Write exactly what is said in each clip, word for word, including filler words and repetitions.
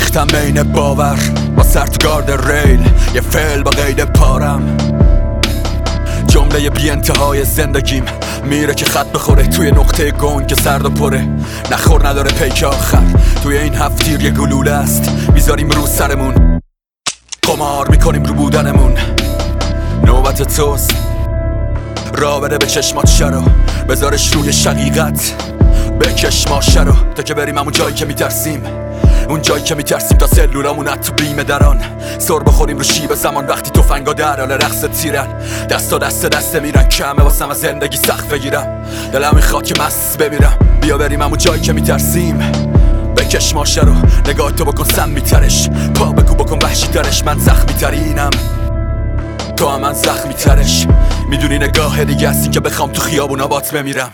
ریختم بین باور با سر تو گارد ریل، یه فعل با قید پارم. جمله بی انتهای زندگیم میره که خط بخوره توی نقطه گنگ که سرد و پره. نخور نداره پیک آخر، توی این هفتیر یه گلوله است میذاریم رو سرمون. قمار میکنیم رو بودنمون. نوبت توست، را بده به چشمات شرو، بذارش روی شقیقت، بکش ماشه رو تا که بریم همون جایی که میترسیم، اون جایی که میترسیم تا سلولامون تو بیم دران. سر بخوریم رو شیب زمان وقتی توفنگا در حال رقص تیرن. دستا دست دست میرن، کمه واسم از زندگی سخت بگیرم. دلم میخواد که مست بمیرم. بیا بریم همون جایی که میترسیم، بکش ماشه رو، نگاه تو بکن سم میترش، پا بگو بکن وحشی ترش. من زخمی ترینم، تو هم من زخمی ترش. میدونی نگاه دیگه هستی که بخوام تو خیابونا بات بمیرم.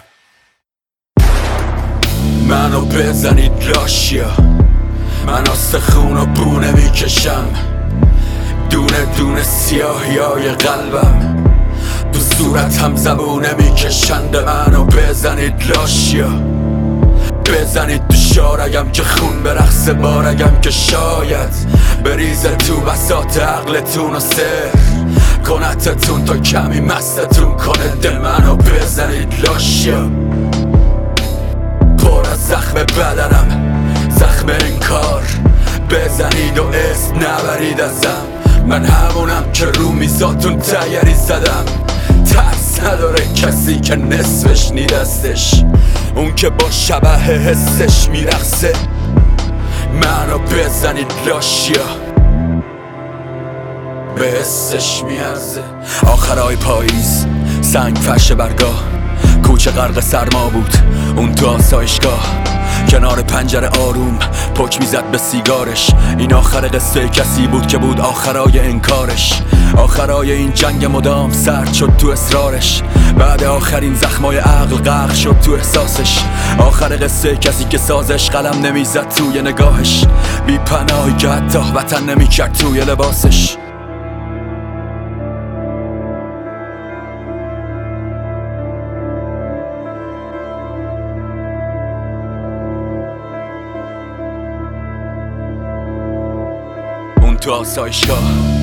منو بزنید لاشیا، من استخون و بونه میکشم، دونه دونه سیاهیای قلبم تو صورت هم زبونه میکشند. منو بزنید لاشیا، بزنید تو شارگم که خون به رقص بارگم، که شاید بریزه تو بساط عقلتون و سر کنتتون تا کمی مستتون کنه دل. منو بزنید لاشیا، پر از زخم بدنم، زخم این کار بزنید و اسم نبرید ازم. من همونم که رو میزاتون تیری زدم. ترس نداره کسی که نصفش نی دستش، اون که با شبه حسش میرقصه. منو بزنید لاشیا، به حسش میارزه. آخرای پاییز، سنگ فرش برگاه، کوچه غرق سرما بود اون تو آسایشگاه. کنار پنجره آروم پک میزد به سیگارش. این آخر قصه کسی بود که بود آخرای انکارش. آخرای این جنگ مدام سرد شد تو اصرارش. بعد آخرین زخمای عقل غرق شد تو احساسش. آخر قصه کسی که سازش قلم نمیزد توی نگاهش. بی پناهی که حتی وطن نمیکرد توی لباسش. تو آسایشگاه